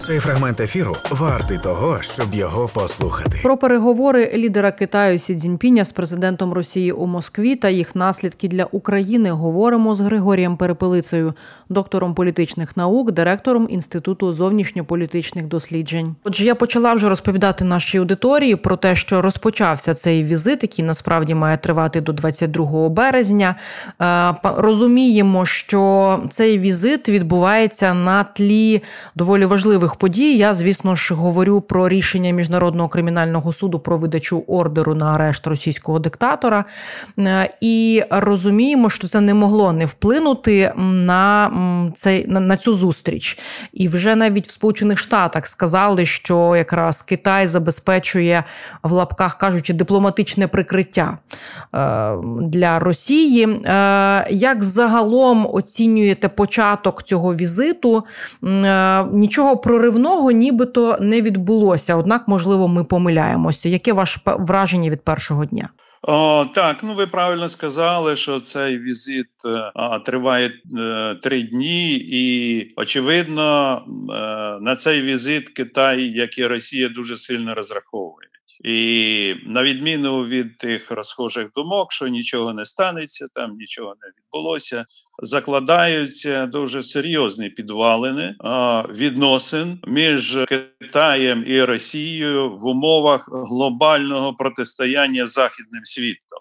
Цей фрагмент ефіру вартий того, щоб його послухати. Про переговори лідера Китаю Сі Цзіньпіня з президентом Росії у Москві та їх наслідки для України говоримо з Григорієм Перепелицею, доктором політичних наук, директором Інституту зовнішньополітичних досліджень. Отже, я почала вже розповідати нашій аудиторії про те, що розпочався цей візит, який насправді має тривати до 22 березня. Розуміємо, що цей візит відбувається на тлі доволі важливих подій. Я, звісно ж, говорю про рішення Міжнародного кримінального суду про видачу ордеру на арешт російського диктатора. І розуміємо, що це не могло не вплинути на цю зустріч. І вже навіть в Сполучених Штатах сказали, що якраз Китай забезпечує, в лапках кажучи, дипломатичне прикриття для Росії. Як загалом оцінюєте початок цього візиту? Нічого проривного нібито не відбулося, однак, можливо, ми помиляємося. Яке ваше враження від першого дня? Так, ви правильно сказали, що цей візит триває 3 дні, і, очевидно, на цей візит Китай, як і Росія, дуже сильно розраховують. І на відміну від тих розхожих думок, що нічого не станеться, там нічого не відбулося, закладаються дуже серйозні підвалини відносин між Китаєм і Росією в умовах глобального протистояння західним світом.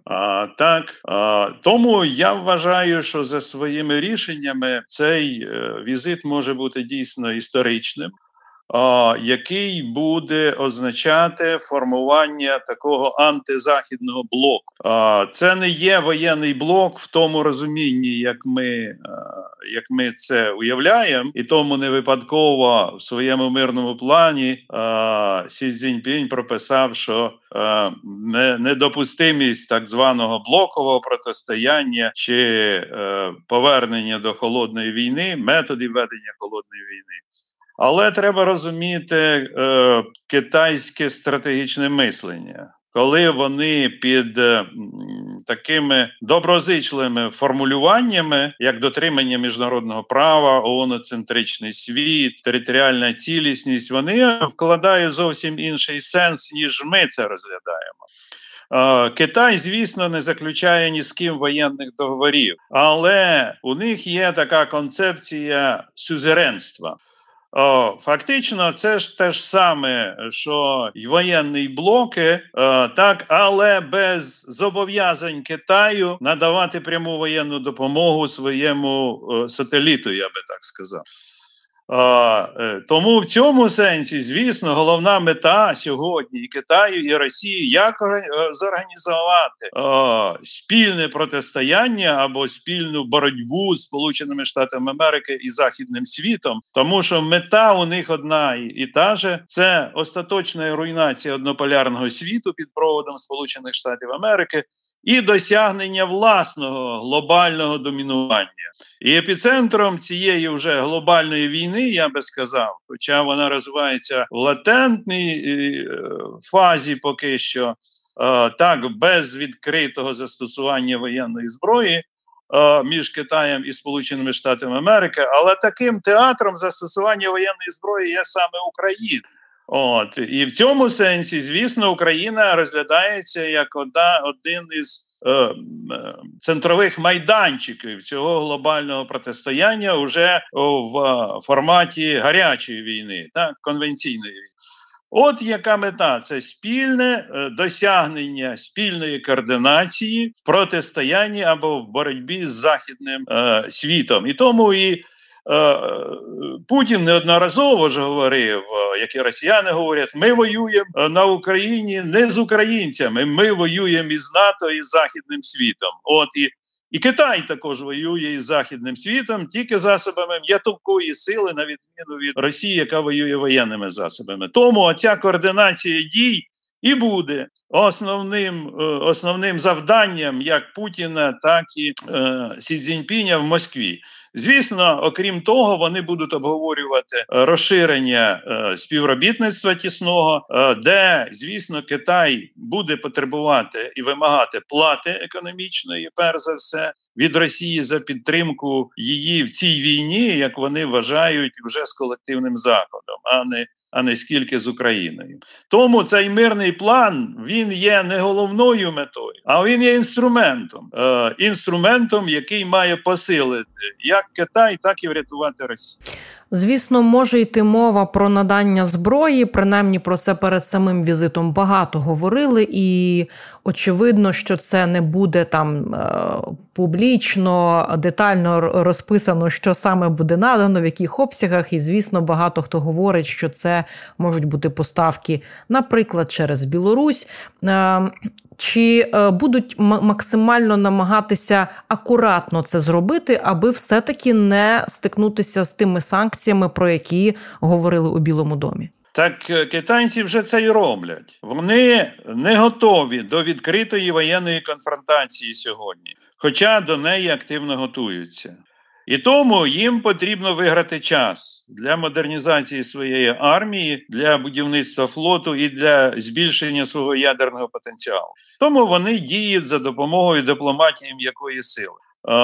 Тому я вважаю, що за своїми рішеннями цей візит може бути дійсно історичним, який буде означати формування такого антизахідного блоку. Це не є воєнний блок в тому розумінні, як ми це уявляємо, і тому не випадково в своєму мирному плані Сі Цзіньпінь прописав, що недопустимість так званого блокового протистояння чи повернення до холодної війни, методів ведення холодної війни. Але треба розуміти китайське стратегічне мислення. Коли вони під такими доброзичливими формулюваннями, як дотримання міжнародного права, ООН-центричний світ, територіальна цілісність, вони вкладають зовсім інший сенс, ніж ми це розглядаємо. Китай, звісно, не заключає ні з ким воєнних договорів, але у них є така концепція сюзеренства. Фактично, це ж те ж саме, що й воєнні блоки, так, але без зобов'язань Китаю надавати пряму воєнну допомогу своєму сателіту, я би так сказав. Тому в цьому сенсі, звісно, головна мета сьогодні і Китаю, і Росії, як зорганізувати спільне протистояння або спільну боротьбу з Сполученими Штатами Америки і Західним світом, тому що мета у них одна і та же – це остаточна руйнація однополярного світу під проводом Сполучених Штатів Америки і досягнення власного глобального домінування. І епіцентром цієї вже глобальної війни, я би сказав, хоча вона розвивається в латентній фазі поки що, так, без відкритого застосування воєнної зброї між Китаєм і Сполученими Штатами Америки, але таким театром застосування воєнної зброї є саме Україна. І в цьому сенсі, звісно, Україна розглядається як один із центрових майданчиків цього глобального протистояння уже в форматі гарячої війни, так, конвенційної війни. От яка мета – це спільне досягнення спільної координації в протистоянні або в боротьбі з західним світом. І тому і Путін неодноразово ж говорив, як і росіяни говорять, ми воюємо на Україні не з українцями, ми воюємо із НАТО і з Західним світом. І Китай також воює із Західним світом, тільки засобами м'ятовкої сили, на відміну від Росії, яка воює воєнними засобами. Тому оця координація дій і буде основним завданням як Путіна, так і Сі Цзіньпіня в Москві. Звісно, окрім того, вони будуть обговорювати розширення співробітництва тісного, де, звісно, Китай буде потребувати і вимагати плати економічної, перш за все, від Росії за підтримку її в цій війні, як вони вважають, вже з колективним Заходом. а не скільки з Україною. Тому цей мирний план, він є не головною метою, а він є інструментом, який має посилити як Китай, так і врятувати Росію. Звісно, може йти мова про надання зброї, принаймні про це перед самим візитом багато говорили, і очевидно, що це не буде там публічно, детально розписано, що саме буде надано, в яких обсягах, і, звісно, багато хто говорить, що це можуть бути поставки, наприклад, через Білорусь. Чи будуть максимально намагатися акуратно це зробити, аби все-таки не стикнутися з тими санкціями, про які говорили у Білому домі? Так китайці вже це і роблять. Вони не готові до відкритої воєнної конфронтації сьогодні, хоча до неї активно готуються. І тому їм потрібно виграти час для модернізації своєї армії, для будівництва флоту і для збільшення свого ядерного потенціалу. Тому вони діють за допомогою дипломатії м'якої сили.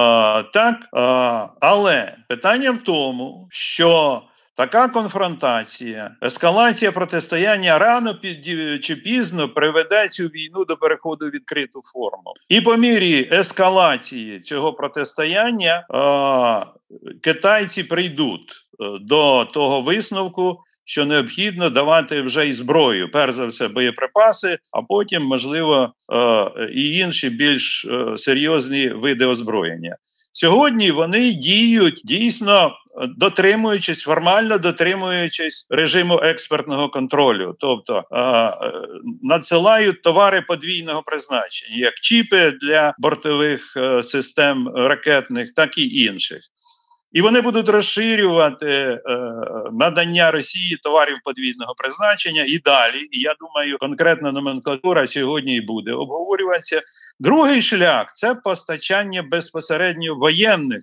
Але питання в тому, що така конфронтація, ескалація протистояння рано чи пізно приведе цю війну до переходу в відкриту форму. І по мірі ескалації цього протистояння китайці прийдуть до того висновку, що необхідно давати вже і зброю, перш за все боєприпаси, а потім, можливо, і інші більш серйозні види озброєння. Сьогодні вони діють дійсно формально дотримуючись режиму експортного контролю, тобто надсилають товари подвійного призначення, як чіпи для бортових систем ракетних, так і інших. І вони будуть розширювати надання Росії товарів подвійного призначення і далі. І я думаю, конкретна номенклатура сьогодні і буде обговорюватися. Другий шлях – це постачання безпосередньо воєнних,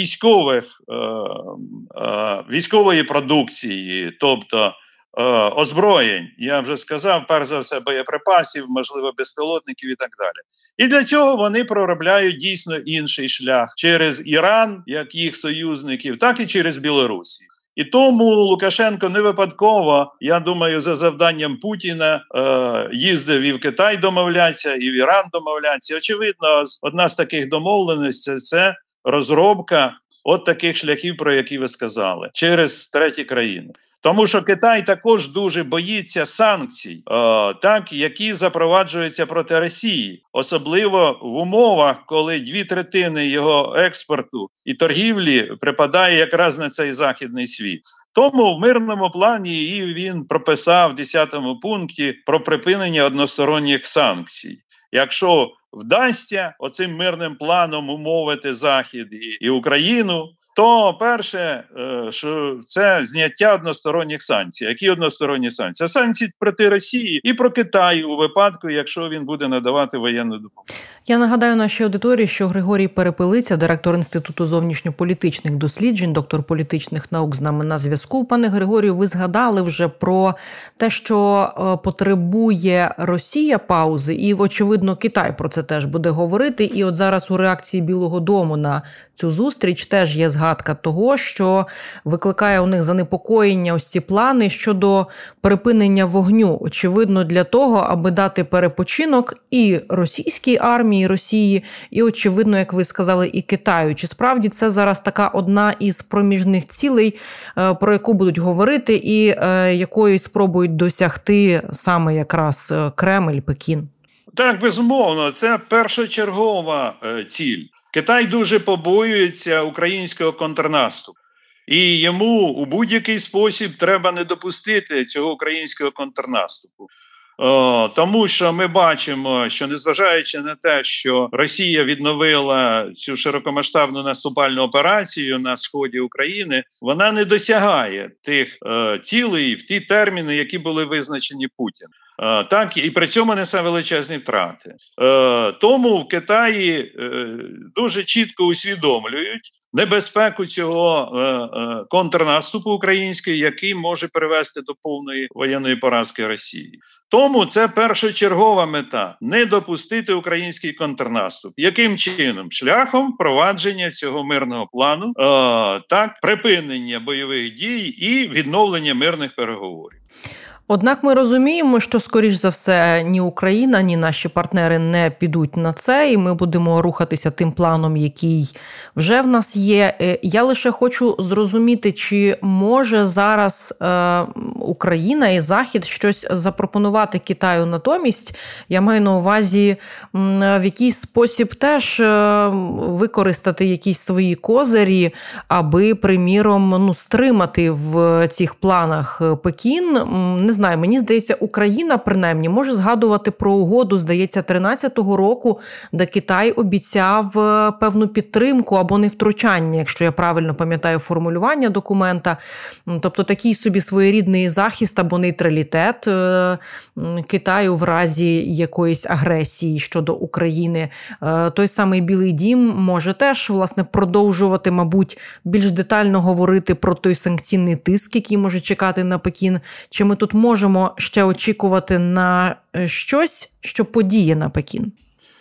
військової продукції, тобто озброєнь, я вже сказав, перш за все боєприпасів, можливо, безпілотників і так далі. І для цього вони проробляють дійсно інший шлях через Іран, як їх союзників, так і через Білорусі. І тому Лукашенко не випадково, я думаю, за завданням Путіна їздив і в Китай домовлятися, і в Іран домовлятися. Очевидно, одна з таких домовленостей – це розробка от таких шляхів, про які ви сказали, через треті країни. Тому що Китай також дуже боїться санкцій, які запроваджуються проти Росії. Особливо в умовах, коли 2/3 його експорту і торгівлі припадає якраз на цей західний світ. Тому в мирному плані і він прописав в 10-му пункті про припинення односторонніх санкцій. Якщо вдасться оцим мирним планом умовити Захід і Україну, то перше, що це зняття односторонніх санкцій. Які односторонні санкції? Санкції проти Росії і про Китай у випадку, якщо він буде надавати воєнну допомогу. Я нагадаю нашій аудиторії, що Григорій Перепелиця, директор Інституту зовнішньополітичних досліджень, доктор політичних наук, з нами на зв'язку. Пане Григорію, ви згадали вже про те, що потребує Росія паузи, і, очевидно, Китай про це теж буде говорити. І от зараз у реакції Білого дому на цю зустріч теж є згадка того, що викликає у них занепокоєння ось ці плани щодо припинення вогню. Очевидно, для того, аби дати перепочинок і російській армії Росії, і, очевидно, як ви сказали, і Китаю. Чи справді це зараз така одна із проміжних цілей, про яку будуть говорити і якої спробують досягти саме якраз Кремль, Пекін? Так, безумовно, це першочергова ціль. Китай дуже побоюється українського контрнаступу. І йому у будь-який спосіб треба не допустити цього українського контрнаступу. Тому що ми бачимо, що незважаючи на те, що Росія відновила цю широкомасштабну наступальну операцію на сході України, вона не досягає тих цілей в ті терміни, які були визначені Путіним. Так, і при цьому несе величезні втрати. Тому в Китаї дуже чітко усвідомлюють небезпеку цього контрнаступу українського, який може привести до повної воєнної поразки Росії. Тому це першочергова мета – не допустити український контрнаступ. Яким чином? Шляхом впровадження цього мирного плану, припинення бойових дій і відновлення мирних переговорів. Однак ми розуміємо, що, скоріш за все, ні Україна, ні наші партнери не підуть на це, і ми будемо рухатися тим планом, який вже в нас є. Я лише хочу зрозуміти, чи може зараз Україна і Захід щось запропонувати Китаю натомість. Я маю на увазі в якийсь спосіб теж використати якісь свої козирі, аби, приміром, стримати в цих планах Пекін. Не знаю, мені здається, Україна, принаймні, може згадувати про угоду, здається, 13-го року, де Китай обіцяв певну підтримку або невтручання, якщо я правильно пам'ятаю формулювання документа. Тобто такий собі своєрідний захист або нейтралітет Китаю в разі якоїсь агресії щодо України. Той самий Білий дім може теж, власне, продовжувати, мабуть, більш детально говорити про той санкційний тиск, який може чекати на Пекін. Чи ми тут можемо ще очікувати на щось, що подіє на Пекін?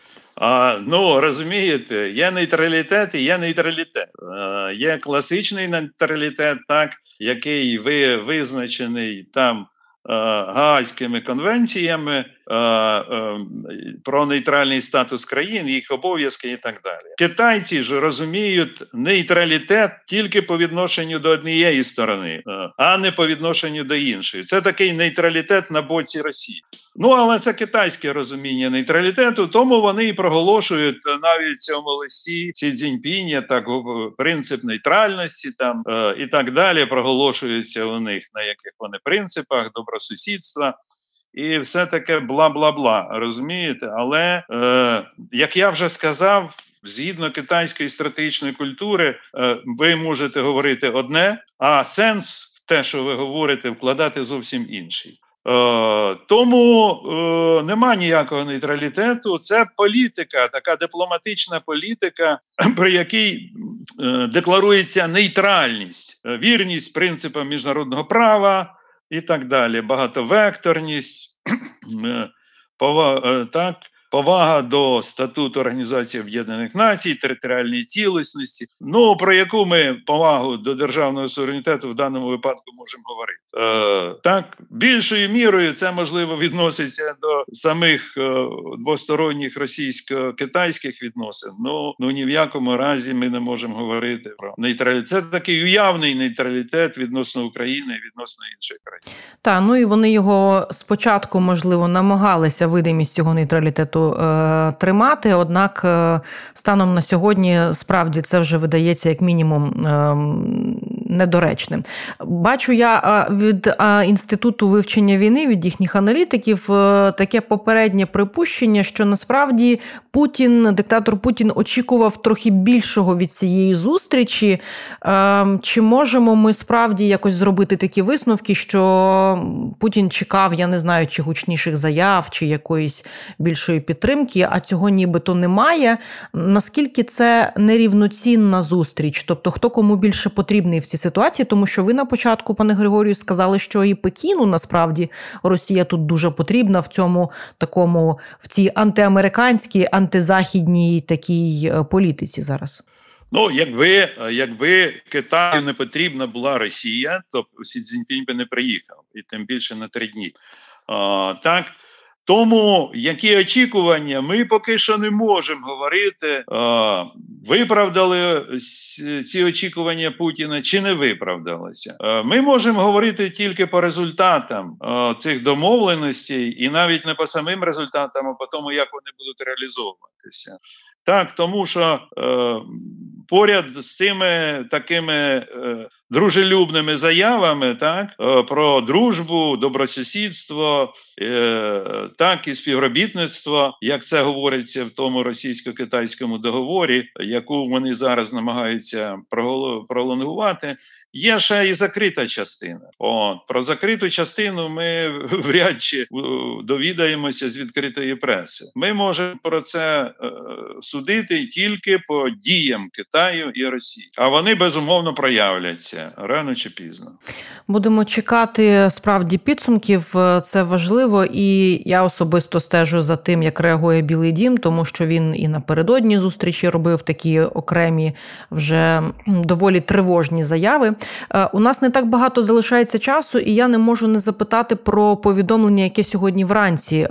Розумієте, є нейтралітет і є нейтралітет. Є класичний нейтралітет, який визначений там Гаазькими конвенціями про нейтральний статус країн, їх обов'язки і так далі. Китайці ж розуміють нейтралітет тільки по відношенню до однієї сторони, а не по відношенню до іншої. Це такий нейтралітет на боці Росії. Але це китайське розуміння нейтралітету, тому вони і проголошують навіть в цьому листі Сі Цзіньпіня, принцип нейтральності і так далі, проголошується у них, на яких вони принципах, добросусідства і все таке бла-бла-бла, розумієте? Але, як я вже сказав, згідно китайської стратегічної культури, ви можете говорити одне, а сенс в те, що ви говорите, вкладати зовсім інший. Тому нема ніякого нейтралітету. Це політика, така дипломатична політика, при якій декларується нейтральність, вірність принципам міжнародного права і так далі, багатовекторність, повага до статуту Організації Об'єднаних Націй, територіальної цілісності, про яку ми повагу до державного суверенітету в даному випадку можемо говорити. Більшою мірою це, можливо, відноситься до самих двосторонніх російсько-китайських відносин. Ні в якому разі ми не можемо говорити про нейтралітет. Це такий уявний нейтралітет відносно України і відносно інших країн. І вони його спочатку, можливо, намагалися видимість цього нейтралітету тримати, однак станом на сьогодні справді це вже видається як мінімум недоречним. Бачу я від Інституту вивчення війни, від їхніх аналітиків, таке попереднє припущення, що насправді диктатор Путін очікував трохи більшого від цієї зустрічі. Чи можемо ми справді якось зробити такі висновки, що Путін чекав, я не знаю, чи гучніших заяв, чи якоїсь більшої підтримки, а цього нібито немає? Наскільки це нерівноцінна зустріч? Тобто, хто кому більше потрібний в цій ситуації? Тому що ви на початку, пане Григорію, сказали, що і Пекіну, насправді, Росія тут дуже потрібна в цій антиамериканській, антизахідній такій політиці зараз. Якби Китаю не потрібна була Росія, то Сі Цзіньпінь би не приїхав, і тим більше на 3 дні. Тому, які очікування, ми поки що не можемо говорити, виправдали ці очікування Путіна чи не виправдалися. Ми можемо говорити тільки по результатам цих домовленостей і навіть не по самим результатам, а по тому, як вони будуть реалізовуватися. Тому що поряд з цими такими дружелюбними заявами про дружбу, добросусідство, і співробітництво, як це говориться в тому російсько-китайському договорі, яку вони зараз намагаються пролонгувати, Є ще і закрита частина. Про закриту частину ми вряд чи довідаємося з відкритої преси. Ми можемо про це судити тільки по діям Китаю і Росії. А вони, безумовно, проявляться рано чи пізно. Будемо чекати справді підсумків, це важливо, і я особисто стежу за тим, як реагує Білий дім, тому що він і напередодні зустрічі робив такі окремі, вже доволі тривожні заяви. У нас не так багато залишається часу, і я не можу не запитати про повідомлення, яке сьогодні вранці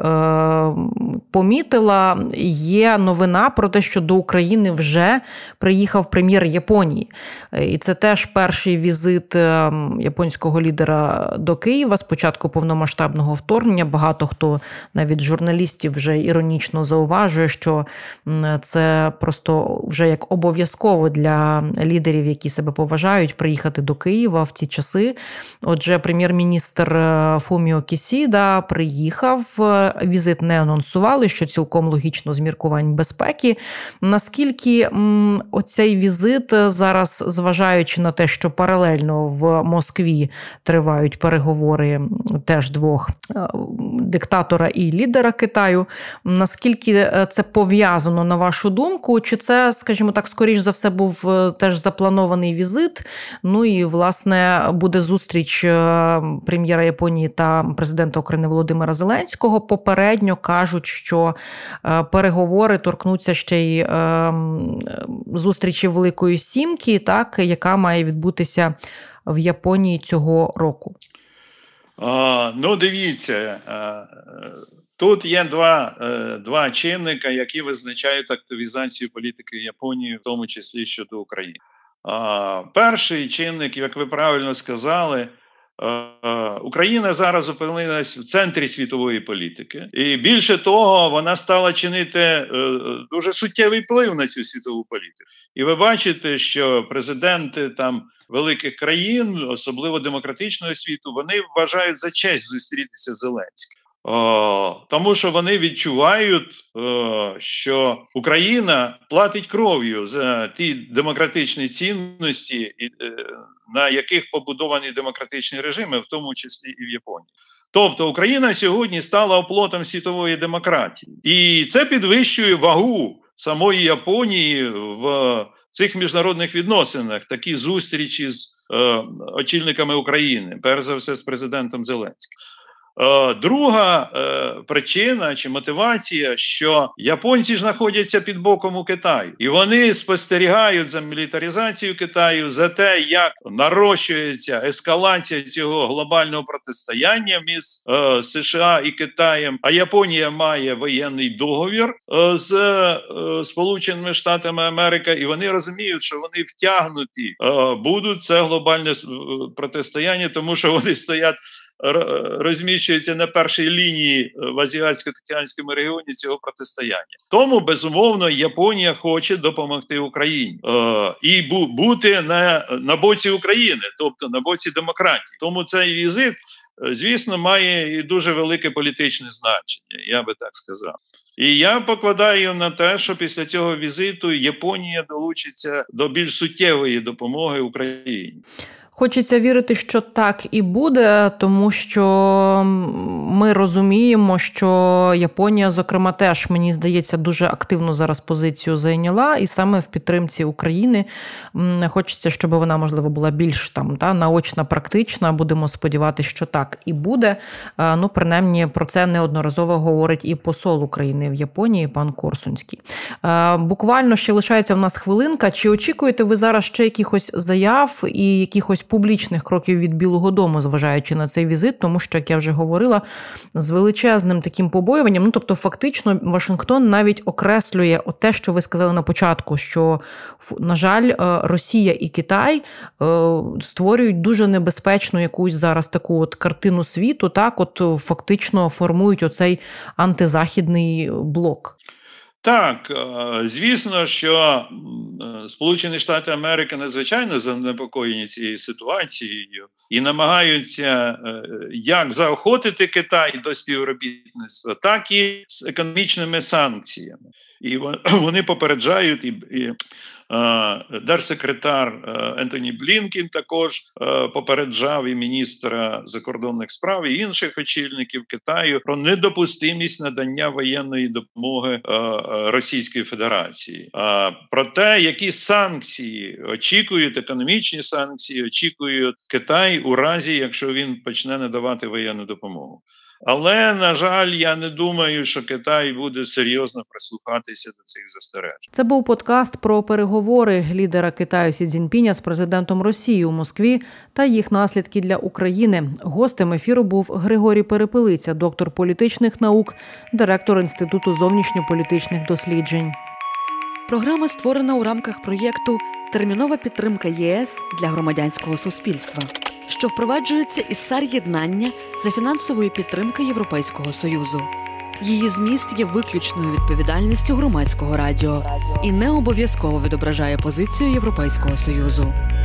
помітила. Є новина про те, що до України вже приїхав прем'єр Японії. І це теж перший візит японського лідера до Києва з початку повномасштабного вторгнення. Багато хто, навіть журналістів, вже іронічно зауважує, що це просто вже як обов'язково для лідерів, які себе поважають, приїхати до Києва в ці часи. Отже, прем'єр-міністр Фуміо Кісіда приїхав, візит не анонсували, що цілком логічно з міркувань безпеки. Наскільки оцей візит зараз, зважаючи на те, що паралельно в Москві тривають переговори теж двох диктатора і лідера Китаю, наскільки це пов'язано, на вашу думку? Чи це, скажімо так, скоріш за все був теж запланований візит? Ну і, власне, буде зустріч прем'єра Японії та президента України Володимира Зеленського. Попередньо кажуть, що переговори торкнуться ще й зустрічі Великої Сімки, так, яка має відбутися в Японії цього року. Ну, дивіться, тут є два чинника, які визначають активізацію політики Японії, в тому числі щодо України. Перший чинник, як ви правильно сказали, Україна зараз опинилась в центрі світової політики. І більше того, вона стала чинити дуже суттєвий вплив на цю світову політику. І ви бачите, що президенти там великих країн, особливо демократичного світу, вони вважають за честь зустрітися з Зеленським. Тому що вони відчувають, що Україна платить кров'ю за ті демократичні цінності, на яких побудовані демократичні режими, в тому числі і в Японії. Тобто Україна сьогодні стала оплотом світової демократії. І це підвищує вагу самої Японії в цих міжнародних відносинах, такі зустрічі з очільниками України, перш за все з президентом Зеленським. Друга причина чи мотивація, що японці ж знаходяться під боком у Китаю. І вони спостерігають за мілітаризацією Китаю, за те, як нарощується ескалація цього глобального протистояння між США і Китаєм. А Японія має воєнний договір з Сполученими Штатами Америки, і вони розуміють, що вони втягнуті будуть це глобальне протистояння, тому що вони стоять, розміщується на першій лінії в Азіатсько-Тихоокеанському регіоні цього протистояння. Тому, безумовно, Японія хоче допомогти Україні і бути на боці України, тобто на боці демократії. Тому цей візит, звісно, має і дуже велике політичне значення, я би так сказав. І я покладаю на те, що після цього візиту Японія долучиться до більш суттєвої допомоги Україні. Хочеться вірити, що так і буде, тому що ми розуміємо, що Японія, зокрема, теж, мені здається, дуже активно зараз позицію зайняла, і саме в підтримці України хочеться, щоб вона, можливо, була більш наочна, практична. Будемо сподіватися, що так і буде. Ну, принаймні, про це неодноразово говорить і посол України в Японії, пан Корсунський. Буквально ще лишається в нас хвилинка. Чи очікуєте ви зараз ще якихось заяв і якихось публічних кроків від Білого дому, зважаючи на цей візит, тому що, як я вже говорила, з величезним таким побоюванням, тобто фактично Вашингтон навіть окреслює те, що ви сказали на початку, що, на жаль, Росія і Китай створюють дуже небезпечну якусь зараз таку от картину світу, так, от фактично формують оцей антизахідний блок. Так, звісно, що Сполучені Штати Америки надзвичайно занепокоєні цією ситуацією і намагаються як заохотити Китай до співробітництва, так і з економічними санкціями. І вони попереджають і Держсекретар Ентоні Блінкен також попереджав і міністра закордонних справ, і інших очільників Китаю про недопустимість надання воєнної допомоги Російської Федерації. Про те, які санкції очікують, економічні санкції очікує Китай у разі, якщо він почне надавати воєнну допомогу. Але, на жаль, я не думаю, що Китай буде серйозно прислухатися до цих застережень. Це був подкаст про переговори лідера Китаю Сі Цзіньпіня з президентом Росії у Москві та їх наслідки для України. Гостем ефіру був Григорій Перепелиця, доктор політичних наук, директор Інституту зовнішньополітичних досліджень. Програма створена у рамках проєкту «Термінова підтримка ЄС для громадянського суспільства», що впроваджується із САР-єднання за фінансової підтримки Європейського Союзу. Її зміст є виключною відповідальністю громадського радіо і не обов'язково відображає позицію Європейського Союзу.